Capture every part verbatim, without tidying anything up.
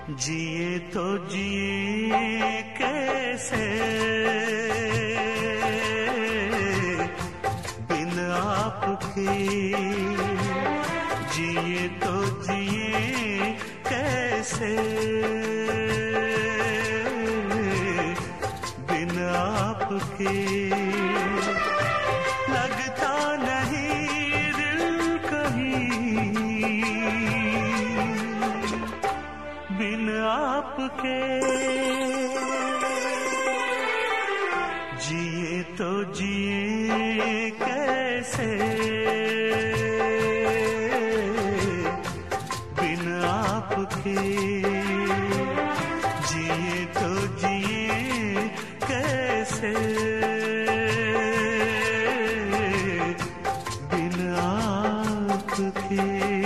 जिए तो जिए कैसे बिन आपके, जिए तो जिए कैसे बिन आपके। लगता नहीं दिल कहीं बिन आपके, जिए तो जिए कैसे बिन आपके, जिए तो जिए कैसे बिन आपके।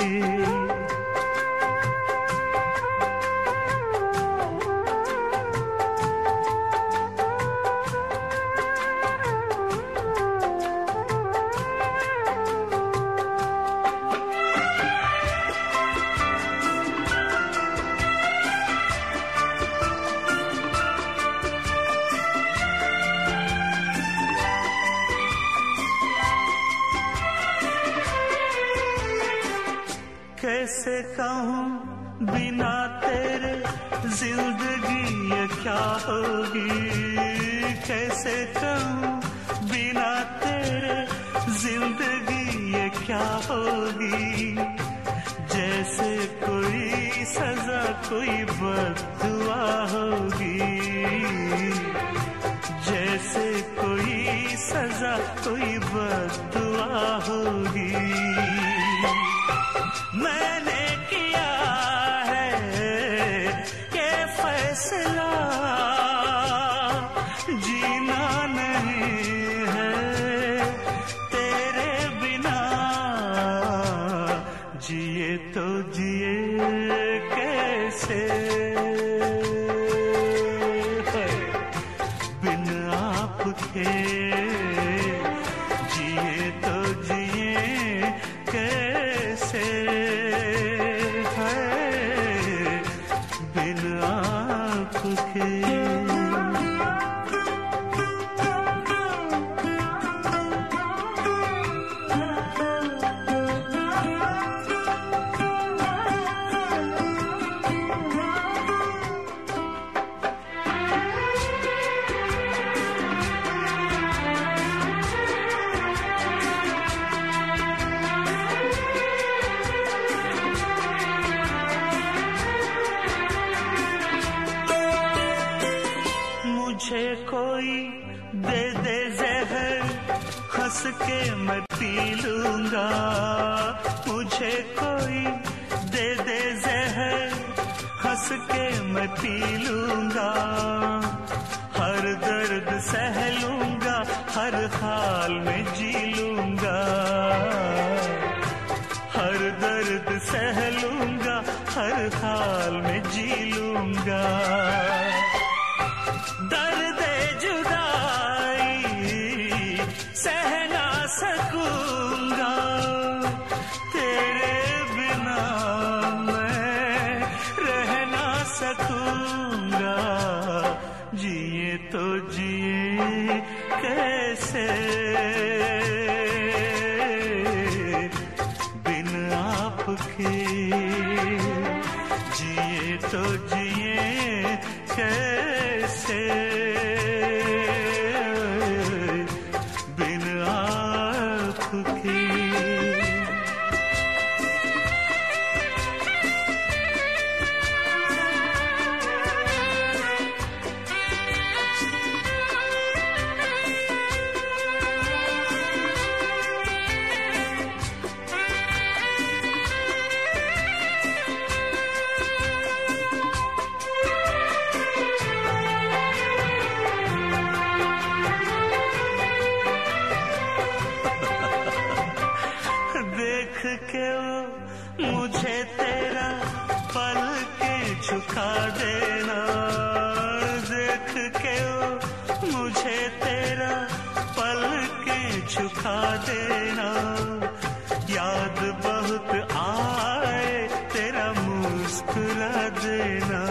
कैसे कहूँ बिना तेरे जिंदगी ये क्या होगी, कैसे कहूँ बिना तेरे जिंदगी ये क्या होगी। जैसे कोई सजा कोई बद्दुआ होगी, जैसे कोई सजा कोई बद्दुआ होगी। मैंने किया है ये फैसला, जीना नहीं है तेरे बिना, जिए तो जिए कैसे बिन आपके, जिए तो जिए कैसे बिन आपके। मुझे कोई दे दे जहर हंस के मैं पी लूंगा, मुझे कोई दे दे जहर हंस के मैं पी लूंगा। हर दर्द सह लूंगा हर हाल में जी लूंगा, हर दर्द सह लूंगा हर हाल में जी लूंगा। दर्द जुदाई सह ना सकूंगा, तेरे बिना मैं रह ना सकूंगा। जिए तो जिए कैसे बिन आपके, जिए तो जिए कैसे बिन आपके। के वो मुझे तेरा पल के झुका देना, देख के वो मुझे तेरा पल के झुका देना। याद बहुत आए तेरा मुस्कुरा देना।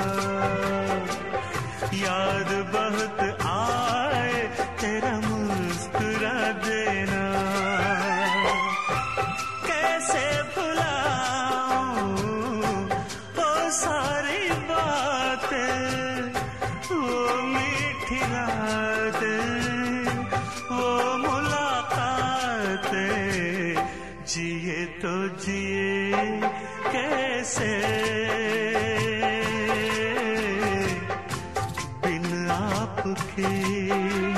याद बहुत आए तेरा मुस्कुरा देना। कैसे भुलाऊं वो सारी बातें, वो मीठी रातें, वो मुलाकातें। जिए तो जिए कैसे बिन आपके।